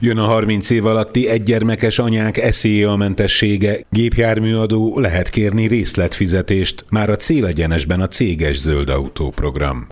Jön a 30 év alatti egygyermekes anyák SZIA-mentessége, gépjárműadó, lehet kérni részletfizetést, már a célegyenesben a céges zöld autóprogram.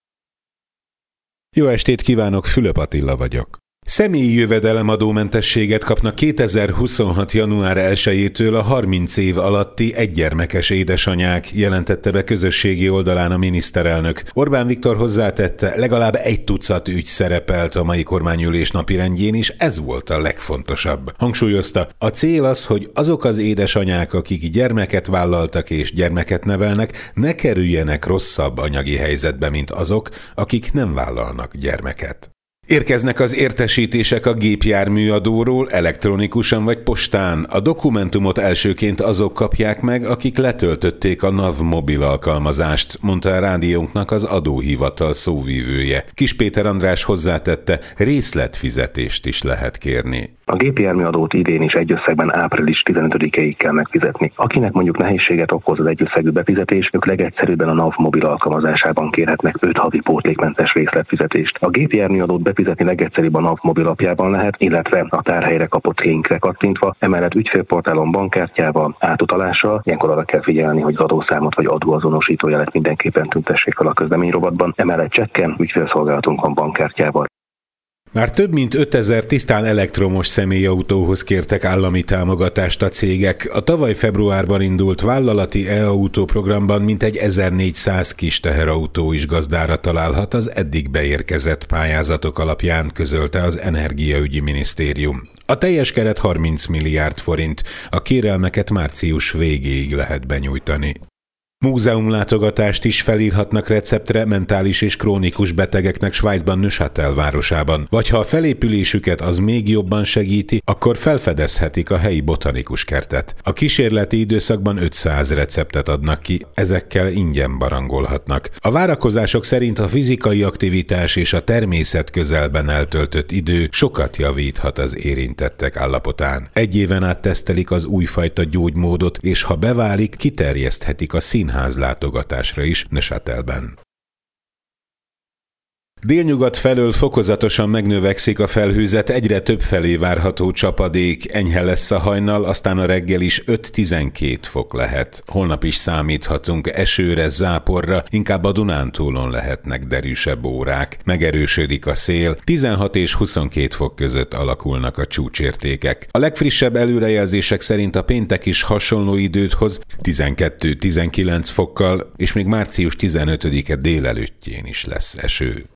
Jó estét kívánok, Fülöp Attila vagyok. Személyi jövedelemadómentességet kapnak 2026. január 1-től a 30 év alatti egygyermekes édesanyák, jelentette be közösségi oldalán a miniszterelnök. Orbán Viktor hozzátette, legalább 1 ügy szerepelt a mai kormányülés napirendjén, és ez volt a legfontosabb. Hangsúlyozta, a cél az, hogy azok az édesanyák, akik gyermeket vállaltak és gyermeket nevelnek, ne kerüljenek rosszabb anyagi helyzetbe, mint azok, akik nem vállalnak gyermeket. Érkeznek az értesítések a gépjárműadóról elektronikusan vagy postán. A dokumentumot elsőként azok kapják meg, akik letöltötték a NAV mobil alkalmazást, mondta a rádiónknak az adóhivatal szóvivője. Kis Péter András hozzátette, részletfizetést is lehet kérni. A gépjárműadót idén is egy összegben április 15-ig kell megfizetni. Akinek mondjuk nehézséget okoz az egyösszegű befizetés, ők legegyszerűbben a NAV mobil alkalmazásában kérhetnek 5 havi pótlékmentes részletfizetést. A gépjárműadót befizetni legegyszerűbb a NAV mobil apjában lehet, illetve a tárhelyre kapott linkre kattintva, emellett ügyfélportálon bankkártyával, átutalással. Ilyenkor arra kell figyelni, hogy az adószámot vagy adóazonosítójelet mindenképpen tüntessék fel a közleményrovatban, emellett csekken, ügyfélszolgálatunkon bankkártyával. Már több mint 5000 tisztán elektromos személyautóhoz kértek állami támogatást a cégek. A tavaly februárban indult vállalati e-autó programban mintegy 1400 kis teherautó is gazdára találhat az eddig beérkezett pályázatok alapján, közölte az Energiaügyi Minisztérium. A teljes keret 30 milliárd forint, a kérelmeket március végéig lehet benyújtani. Múzeumlátogatást is felírhatnak receptre mentális és krónikus betegeknek Svájcban Neuchâtel városában, vagy ha a felépülésüket az még jobban segíti, akkor felfedezhetik a helyi botanikus kertet. A kísérleti időszakban 500 receptet adnak ki, ezekkel ingyen barangolhatnak. A várakozások szerint a fizikai aktivitás és a természet közelben eltöltött idő sokat javíthat az érintettek állapotán. Egy éven át tesztelik az újfajta gyógymódot, és ha beválik, kiterjeszthetik a színházlátogatásra is Neuchâtelben. Délnyugat felől fokozatosan megnövekszik a felhőzet, egyre több felé várható csapadék, enyhe lesz a hajnal, aztán a reggel is 5-12 fok lehet. Holnap is számíthatunk esőre, záporra, inkább a Dunántúlon lehetnek derűsebb órák. Megerősödik a szél, 16 és 22 fok között alakulnak a csúcsértékek. A legfrissebb előrejelzések szerint a péntek is hasonló időt hoz, 12-19 fokkal, és még március 15-e délelőttjén is lesz eső.